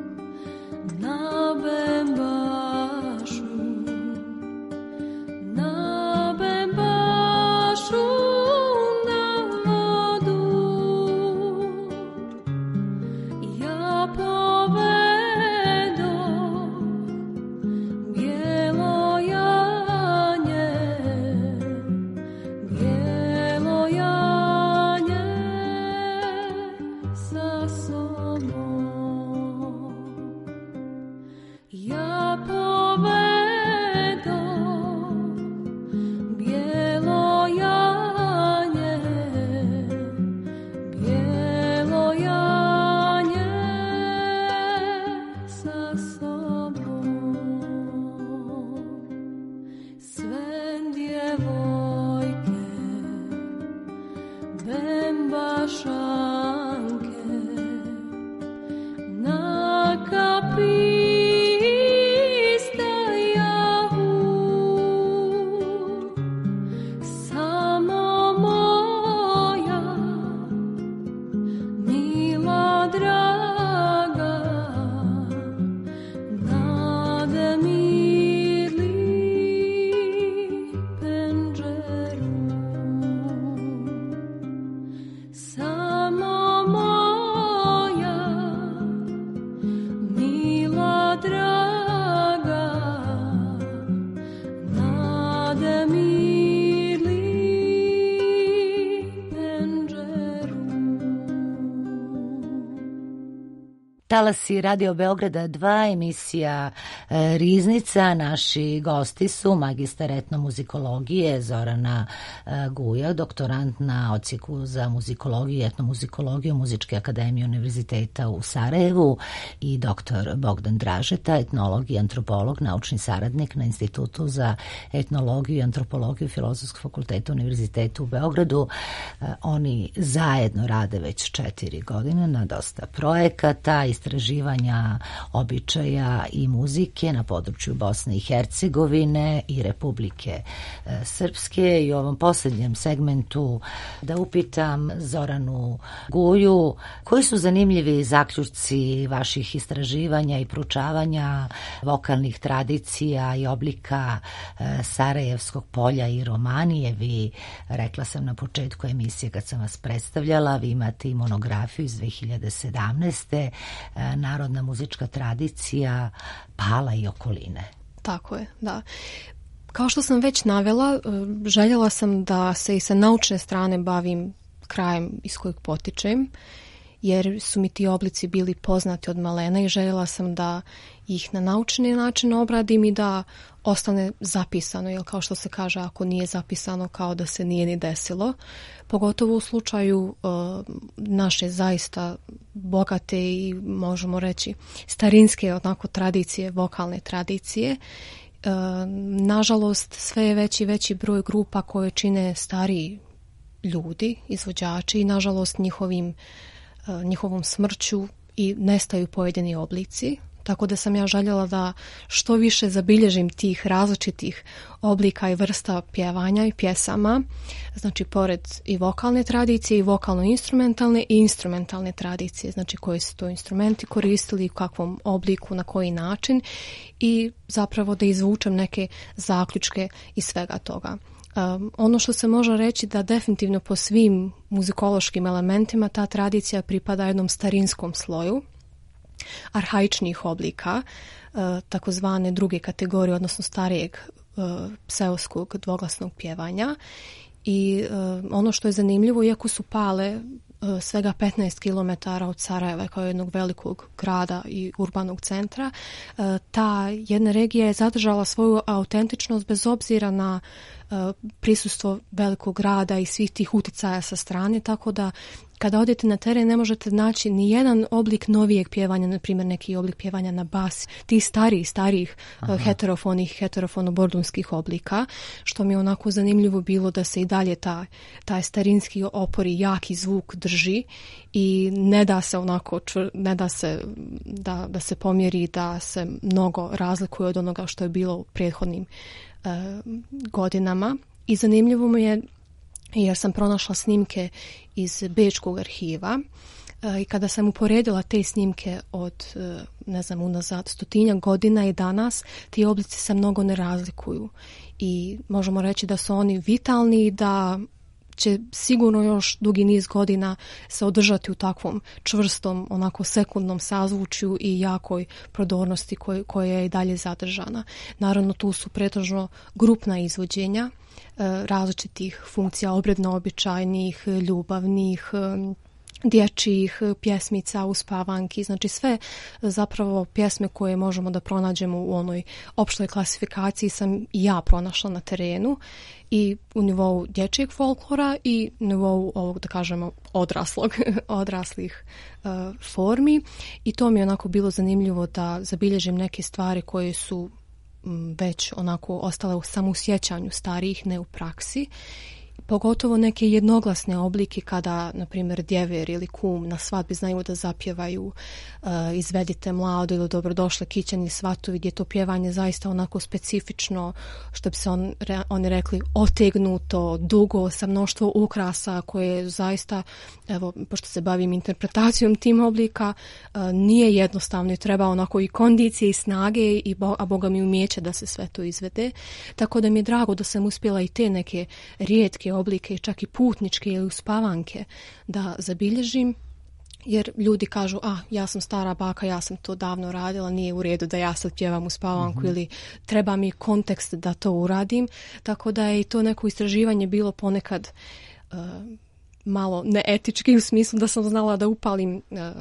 Ja povedo bijelo janje, bijelo janje sa sobom. Sve djevojke, bembašanke, na kapi Talasi Radio Beograda 2, emisija Riznica. Naši gosti su magistar etnomuzikologije Zorana Guja, doktorant na odsjeku za muzikologiju i etnomuzikologiju Muzičke akademije Univerziteta u Sarajevu i doktor Bogdan Dražeta, etnolog i antropolog, naučni saradnik na Institutu za etnologiju i antropologiju Filozofskog fakulteta Univerziteta u Beogradu. Oni zajedno rade već 4 godine na dosta projekata, istraživanja običaja i muzike na području Bosne i Hercegovine i Republike Srpske. I u ovom posljednjem segmentu da upitam Zoranu Guju, koji su zanimljivi zaključci vaših istraživanja i proučavanja vokalnih tradicija i oblika Sarajevskog polja i Romanije. Vi, rekla sam na početku emisije kad sam vas predstavljala, vi imate i monografiju iz 2017. Narodna muzička tradicija Pala i okoline. Tako je, da. Kao što sam već navela, željela sam da se i sa naučne strane bavim krajem iz kojeg potičem, jer su mi ti oblici bili poznati od malena i željela sam da ih na naučni način obradim i da ostane zapisano, jer kao što se kaže, ako nije zapisano kao da se nije ni desilo, pogotovo u slučaju naše zaista bogate i možemo reći starinske onako tradicije, vokalne tradicije. Nažalost, sve je veći broj grupa koje čine stariji ljudi, izvođači, i nažalost njihovom smrću i nestaju pojedini oblici. Tako da sam ja željela da što više zabilježim tih različitih oblika i vrsta pjevanja i pjesama, znači pored i vokalne tradicije i vokalno-instrumentalne i instrumentalne tradicije, znači koji su to instrumenti koristili, u kakvom obliku, na koji način, i zapravo da izvučem neke zaključke iz svega toga. Ono što se može reći da definitivno po svim muzikološkim elementima ta tradicija pripada jednom starinskom sloju arhaičnih oblika, takozvane druge kategorije, odnosno starijeg seoskog dvoglasnog pjevanja. I ono što je zanimljivo, iako su Pale svega 15 km od Sarajeva kao jednog velikog grada i urbanog centra, ta jedna regija je zadržala svoju autentičnost bez obzira na prisustvo velikog grada i svih tih uticaja sa strane, tako da kada odete na teren ne možete naći ni jedan oblik novijeg pjevanja, na primjer neki oblik pjevanja na bas, tih starijih heterofono-bordunskih oblika, što mi je onako zanimljivo bilo da se i dalje taj starinski opori, jaki zvuk drži i ne da se onako, ne da se da se pomjeri, da se mnogo razlikuje od onoga što je bilo u prethodnim godinama. I zanimljivo mi je jer sam pronašla snimke iz Bečkog arhiva i kada sam uporedila te snimke od, unazad 100 godina i danas, ti oblici se mnogo ne razlikuju i možemo reći da su oni vitalni i da će sigurno još dugi niz godina se održati u takvom čvrstom, onako sekundnom sazvučju i jakoj prodornosti koja je i dalje zadržana. Naravno, tu su pretežno grupna izvođenja različitih funkcija, obredno-običajnih, ljubavnih, dječjih pjesmica, uspavanki, znači sve zapravo pjesme koje možemo da pronađemo u onoj opštoj klasifikaciji sam i ja pronašla na terenu i u nivou dječjeg folklora i nivou ovog, da kažemo, odraslih formi i to mi je onako bilo zanimljivo da zabilježim neke stvari koje su već onako ostale samo u sjećanju starijih, ne u praksi. Pogotovo neke jednoglasne oblike kada, na primjer, djever ili kum na svadbi znaju da zapjevaju Izvedite mlado ili Dobrodošle kićani svatovi, gdje je to pjevanje zaista onako specifično, što bi se oni rekli, otegnuto, dugo, sa mnoštvo ukrasa koje zaista, evo, pošto se bavim interpretacijom tim oblika, nije jednostavno i treba onako i kondicije i snage, a Boga mi umijeće da se sve to izvede. Tako da mi je drago da sam uspjela i te neke rijetke oblike, čak i putničke ili uspavanke da zabilježim, jer ljudi kažu, ja sam stara baka, ja sam to davno radila, nije u redu da ja sad pjevam uspavanku ili treba mi kontekst da to uradim, tako da je i to neko istraživanje bilo ponekad malo neetički u smislu da sam znala da upalim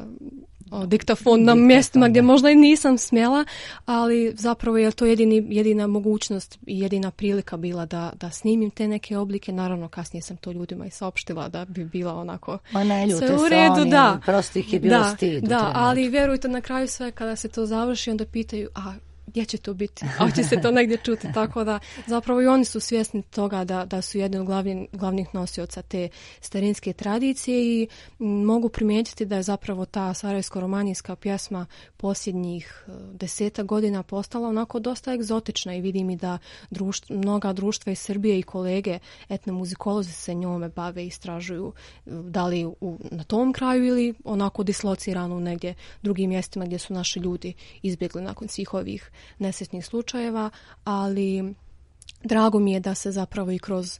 diktafon na mjestima gdje možda i nisam smjela, ali zapravo je to jedina mogućnost i jedina prilika bila da snimim te neke oblike. Naravno, kasnije sam to ljudima i saopštila da bi bila onako sve u redu. Da, prosto ih je bilo stid. Da, ali vjerujte, na kraju sve kada se to završi, onda pitaju, gdje će to biti, a će se to negdje čuti, tako da zapravo i oni su svjesni toga da su jedni od glavnih nosioca te starinske tradicije i mogu primijetiti da je zapravo ta sarajevsko-romanijska pjesma posljednjih 10 godina postala onako dosta egzotična i vidim i da mnoga društva iz Srbije i kolege etnomuzikolozi se njome bave i istražuju da li na tom kraju ili onako dislocirano u negdje drugim mjestima gdje su naši ljudi izbjegli nakon svih ovih nesretnih slučajeva, ali drago mi je da se zapravo i kroz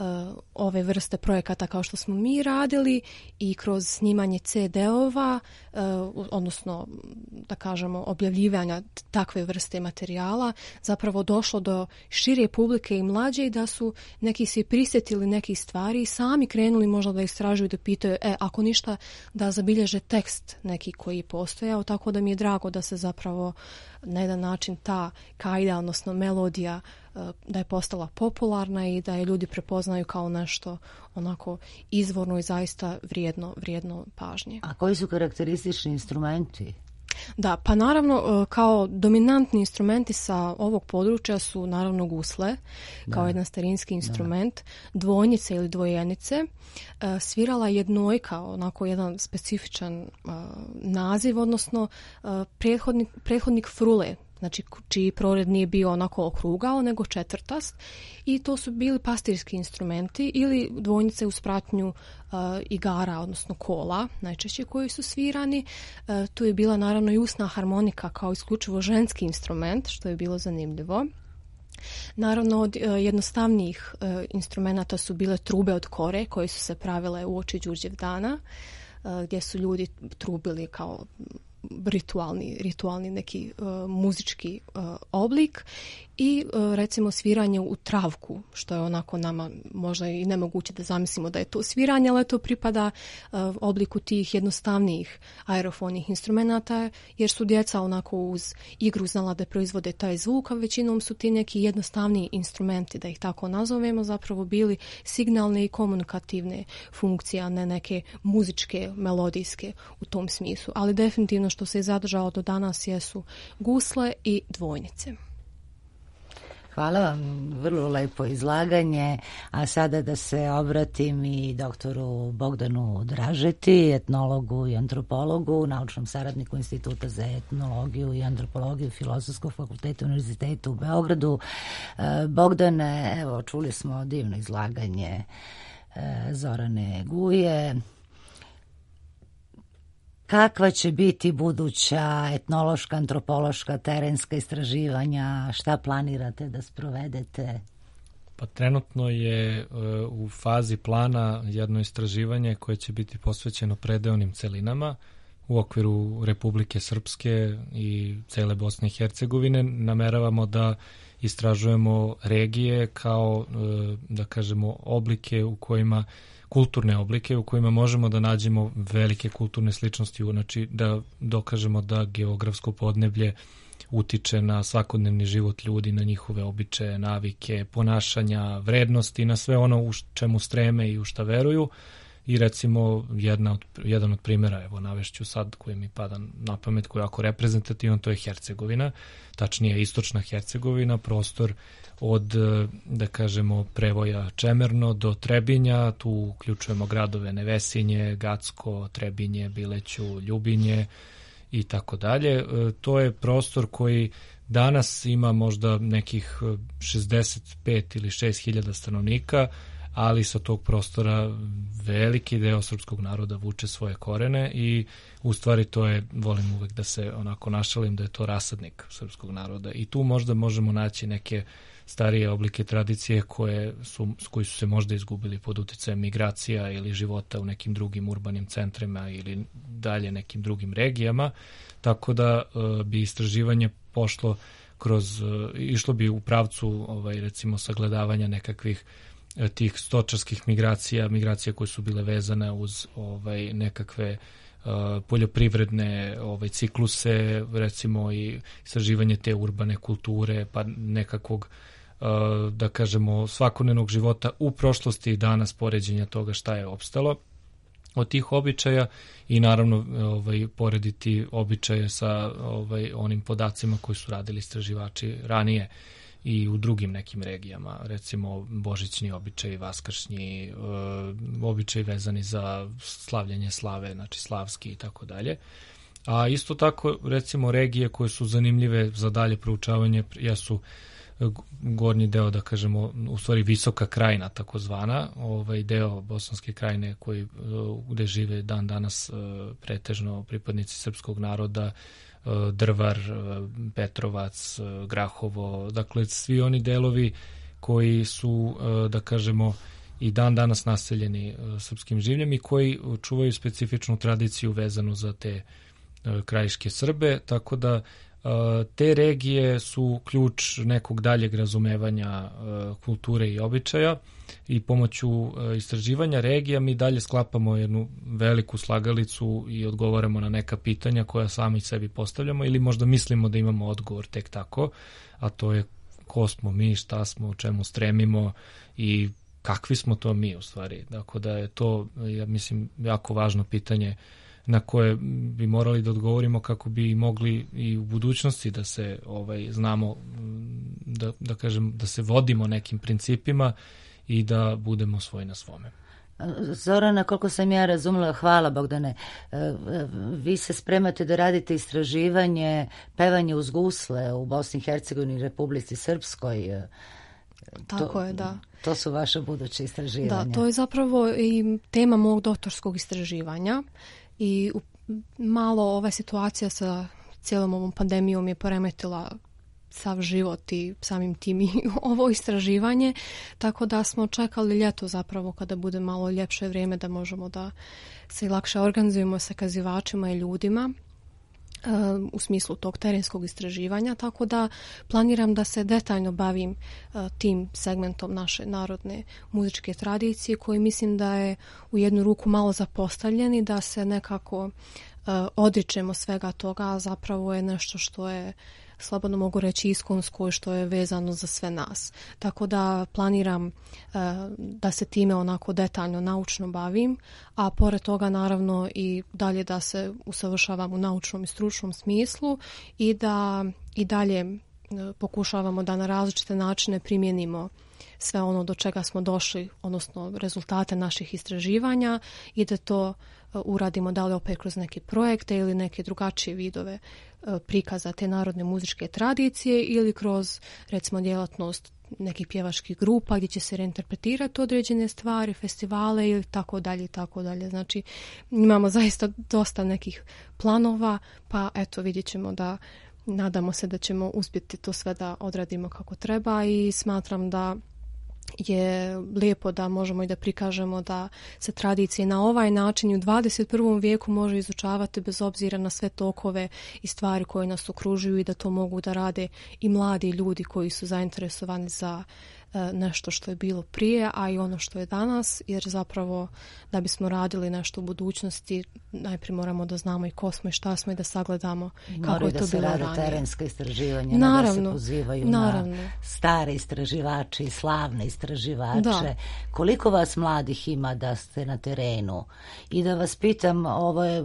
ove vrste projekata kao što smo mi radili i kroz snimanje CD-ova, odnosno da kažemo objavljivanja takve vrste materijala, zapravo došlo do šire publike i mlađe i da su neki se prisjetili nekih stvari i sami krenuli možda da istražuju, da pitaju, ako ništa da zabilježe tekst neki koji je postojao, tako da mi je drago da se zapravo na jedan način ta kajda, odnosno melodija, da je postala popularna i da je ljudi prepoznaju kao nešto onako izvorno i zaista vrijedno pažnje. A koji su karakteristični instrumenti? Da, pa naravno kao dominantni instrumenti sa ovog područja su naravno gusle, kao jedan starinski instrument, dvojnice ili dvojenice, svirala jednojka, onako jedan specifičan naziv, odnosno prethodnik frule, znači čiji prored nije bio onako okrugao, nego četvrtast, i to su bili pastirski instrumenti ili dvojnice uz pratnju igara, odnosno kola, najčešće koji su svirani. Tu je bila naravno i usna harmonika kao isključivo ženski instrument, što je bilo zanimljivo. Naravno, od jednostavnijih instrumenta su bile trube od kore koje su se pravile uoči Đurđevdana, gdje su ljudi trubili kao ritualni neki muzički oblik i recimo sviranje u travku, što je onako nama možda i nemoguće da zamislimo da je to sviranje, ali to pripada obliku tih jednostavnijih aerofonih instrumenata, jer su djeca onako uz igru znala da proizvode taj zvuk, a većinom su ti neki jednostavniji instrumenti, da ih tako nazovemo, zapravo bili signalne i komunikativne funkcije, a ne neke muzičke, melodijske u tom smislu. Ali definitivno što se je zadržalo do danas jesu gusle i dvojnice. Hvala vam, vrlo lepo izlaganje, a sada da se obratim i doktoru Bogdanu Dražeti, etnologu i antropologu, naučnom saradniku Instituta za etnologiju i antropologiju Filozofskog fakulteta Univerziteta u Beogradu. Bogdane, evo, čuli smo divno izlaganje Zorane Guje. Kakva će biti buduća etnološka, antropološka, terenska istraživanja? Šta planirate da sprovedete? Pa trenutno je u fazi plana jedno istraživanje koje će biti posvećeno predeonim celinama u okviru Republike Srpske i cele Bosne i Hercegovine. Nameravamo da istražujemo regije kao, da kažemo, oblike u kulturne oblike u kojima možemo da nađemo velike kulturne sličnosti, znači da dokažemo da geografsko podneblje utiče na svakodnevni život ljudi, na njihove običaje, navike, ponašanja, vrednosti, na sve ono u čemu streme i u šta veruju. I recimo jedan od primjera, evo navešću sad koji mi pada na pamet, koji je jako reprezentativan, to je Hercegovina, tačnije istočna Hercegovina, prostor od, da kažemo, prevoja Čemerno do Trebinja, tu uključujemo gradove Nevesinje, Gacko, Trebinje, Bileću, Ljubinje i tako dalje. To je prostor koji danas ima možda nekih 65 ili 6.000 stanovnika, ali sa tog prostora veliki deo srpskog naroda vuče svoje korene i u stvari to je, volim uvek da se onako našalim, da je to rasadnik srpskog naroda i tu možda možemo naći neke starije oblike tradicije koji su se možda izgubili pod uticajem migracija ili života u nekim drugim urbanim centrima ili dalje nekim drugim regijama, tako da bi istraživanje išlo bi u pravcu recimo sagledavanja nekakvih tih stočarskih migracija koje su bile vezane uz nekakve poljoprivredne cikluse, recimo i istraživanje te urbane kulture, pa nekakvog, da kažemo, svakodnevnog života u prošlosti i danas, poređenja toga šta je opstalo od tih običaja i naravno porediti običaje sa onim podacima koji su radili istraživači ranije i u drugim nekim regijama, recimo božićni običaji, vaskršnji, običaji vezani za slavljanje slave, znači slavski i tako dalje. A isto tako, recimo, regije koje su zanimljive za dalje proučavanje jesu gornji deo, da kažemo, u stvari Visoka krajina takozvana, deo Bosanske krajine gde žive dan danas pretežno pripadnici srpskog naroda, Drvar, Petrovac, Grahovo, dakle svi oni delovi koji su, da kažemo, i dan danas naseljeni srpskim življem i koji čuvaju specifičnu tradiciju vezanu za te krajiške Srbe, tako da te regije su ključ nekog daljeg razumevanja kulture i običaja i pomoću istraživanja regija mi dalje sklapamo jednu veliku slagalicu i odgovaramo na neka pitanja koja sami sebi postavljamo ili možda mislimo da imamo odgovor tek tako, a to je ko smo mi, šta smo, o čemu stremimo i kakvi smo to mi u stvari. Dakle, da je to, ja mislim, jako važno pitanje na koje bi morali da odgovorimo kako bi mogli i u budućnosti da se znamo, da kažem, da se vodimo nekim principima i da budemo svoji na svome. Zorana, koliko sam ja razumela, hvala Bogdane, vi se spremate da radite istraživanje pevanje uz gusle u Bosni i Hercegovini i Republici Srpskoj. Tako je, da. To su vaše buduće istraživanja. Da, to je zapravo i tema mog doktorskog istraživanja i malo ova situacija sa cijelom ovom pandemijom je poremetila sav život i samim tim i ovo istraživanje, tako da smo čekali ljeto zapravo kada bude malo ljepše vrijeme da možemo da se lakše organizujemo sa kazivačima i ljudima u smislu tog terenskog istraživanja, tako da planiram da se detaljno bavim tim segmentom naše narodne muzičke tradicije koji mislim da je u jednu ruku malo zapostavljen i da se nekako odričemo svega toga, a zapravo je nešto što je, slobodno mogu reći, iskonsko i što je vezano za sve nas. Tako da planiram da se time onako detaljno naučno bavim, a pored toga naravno i dalje da se usavršavam u naučnom i stručnom smislu i da i dalje pokušavamo da na različite načine primijenimo sve ono do čega smo došli, odnosno rezultate naših istraživanja i da to uradimo da li opet kroz neke projekte ili neke drugačije vidove prikaza te narodne muzičke tradicije ili kroz, recimo, djelatnost nekih pjevačkih grupa gdje će se reinterpretirati određene stvari, festivale ili tako dalje i tako dalje. Znači, imamo zaista dosta nekih planova, pa eto, vidjet ćemo da nadamo se da ćemo uspjeti to sve da odradimo kako treba i smatram da je lijepo da možemo i da prikažemo da se tradicije na ovaj način u 21. vijeku može izučavati bez obzira na sve tokove i stvari koje nas okružuju i da to mogu da rade i mladi ljudi koji su zainteresovani za nešto što je bilo prije, a i ono što je danas, jer zapravo da bismo radili nešto u budućnosti, najprije moramo da znamo i ko smo i šta smo i da sagledamo kako je to bilo ranije. Moraju da se rade terenska istraživanja, da se pozivaju na stare istraživače i slavne istraživače. Da. Koliko vas mladih ima da ste na terenu? I da vas pitam, ovo je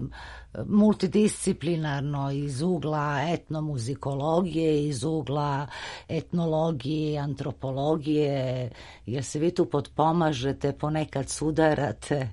multidisciplinarno iz ugla etnomuzikologije, iz ugla etnologije, antropologije, jer se vi tu potpomažete, ponekad sudarate.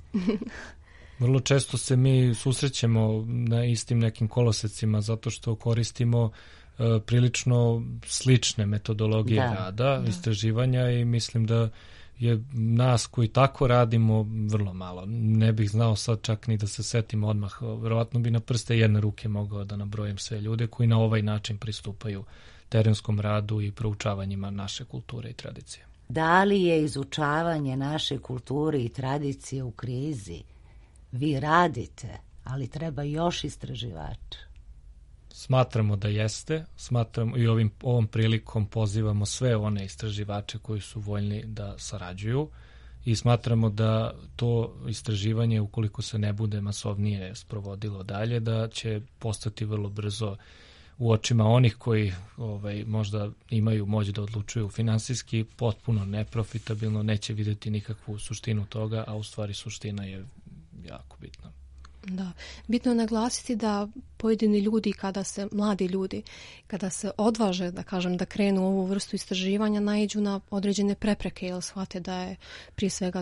Vrlo često se mi susrećemo na istim nekim kolosecima zato što koristimo prilično slične metodologije rada, istraživanja i mislim da je nas koji tako radimo vrlo malo. Ne bih znao sad čak ni da se setim odmah. Verovatno bi na prste jedne ruke mogao da nabrojim sve ljude koji na ovaj način pristupaju terenskom radu i proučavanjima naše kulture i tradicije. Da li je izučavanje naše kulture i tradicije u krizi? Vi radite, ali treba još istraživača. Smatramo da jeste, smatramo i ovom prilikom pozivamo sve one istraživače koji su voljni da sarađuju i smatramo da to istraživanje, ukoliko se ne bude masovnije sprovodilo dalje, da će postati vrlo brzo u očima onih koji možda imaju moć da odlučuju finansijski, potpuno neprofitabilno, neće vidjeti nikakvu suštinu toga, a u stvari suština je jako bitna. Da, bitno je naglasiti da pojedini ljudi, mladi ljudi, kada se odvaže, da kažem, da krenu u ovu vrstu istraživanja, naiđu na određene prepreke, jer shvate da je prije svega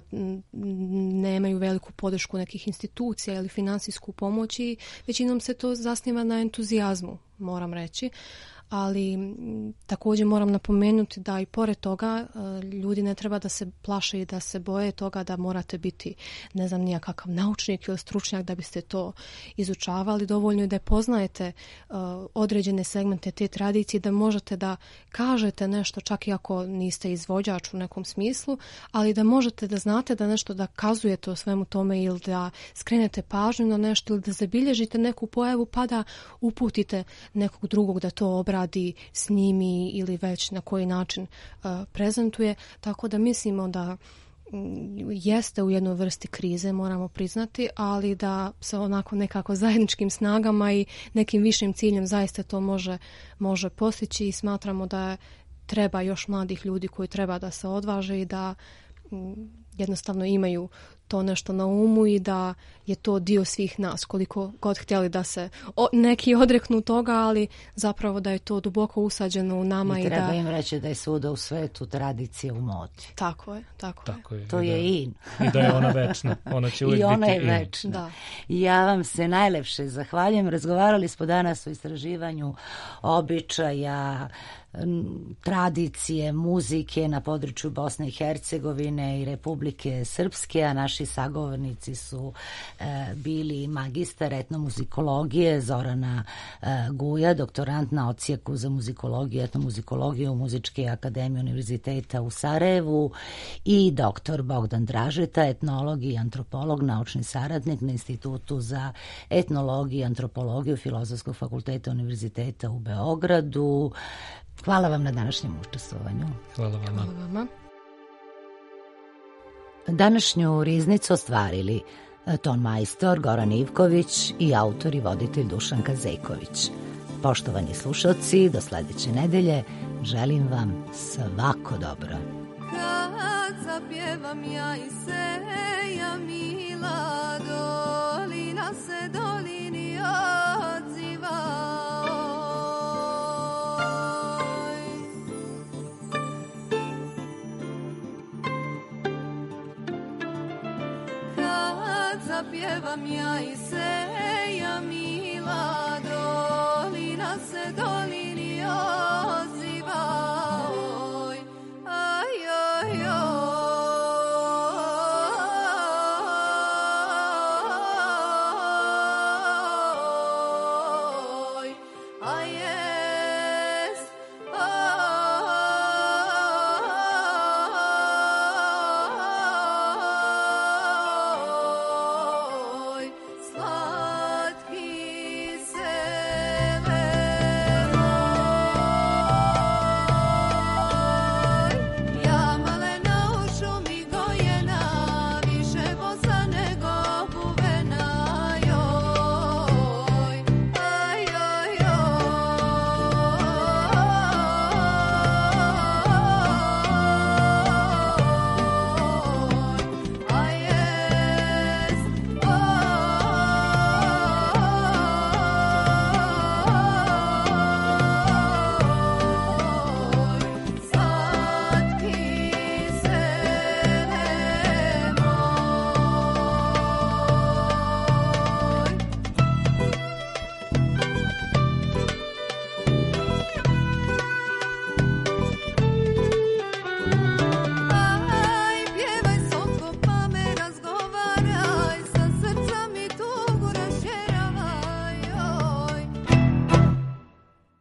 nemaju veliku podršku nekih institucija ili finansijsku pomoć i većinom se to zasniva na entuzijazmu, moram reći. Ali također moram napomenuti da i pored toga ljudi ne treba da se plaše i da se boje toga da morate biti, ne znam, nijakav naučnik ili stručnjak da biste to izučavali. Dovoljno je da poznajete određene segmente te tradicije, da možete da kažete nešto čak i ako niste izvođač u nekom smislu, ali da možete da znate da nešto da kazujete o svemu tome ili da skrenete pažnju na nešto ili da zabilježite neku pojavu pa da uputite nekog drugog da to obradi, snimi ili već na koji način prezentuje. Tako da mislimo da jeste u jednoj vrsti krize, moramo priznati, ali da se onako nekako zajedničkim snagama i nekim višim ciljem zaista to može postići i smatramo da treba još mladih ljudi koji treba da se odvaže i da jednostavno imaju to nešto na umu i da je to dio svih nas, koliko god htjeli da se neki odreknu toga, ali zapravo da je to duboko usađeno u nama. I treba im reći da je svuda u svetu tradicija u modi. Tako je. To je in. I da je ona večna. Ona će uvijek biti in. I ona je večna. Da. Ja vam se najlepše zahvaljujem. Razgovarali smo danas o istraživanju običaja, tradicije, muzike na području Bosne i Hercegovine i Republike Srpske, a naši sagovornici su bili magistar etnomuzikologije Zorana Guja, doktorant na odsjeku za muzikologiju i etnomuzikologiju Muzičke akademije Univerziteta u Sarajevu i doktor Bogdan Dražeta, etnolog i antropolog, naučni saradnik na Institutu za etnologiju i antropologiju Filozofskog fakulteta Univerziteta u Beogradu. Hvala vam na današnjem učestvovanju. Hvala vama. Današnju riznicu ostvarili ton majstor Goran Ivković i autor i voditelj Dušanka Zejković. Poštovani slušalci, do sledeće nedelje želim vam svako dobro. Kad zapjevam ja i seja mila, dolina se dolini odziva. Zapjevam ja i seja mila.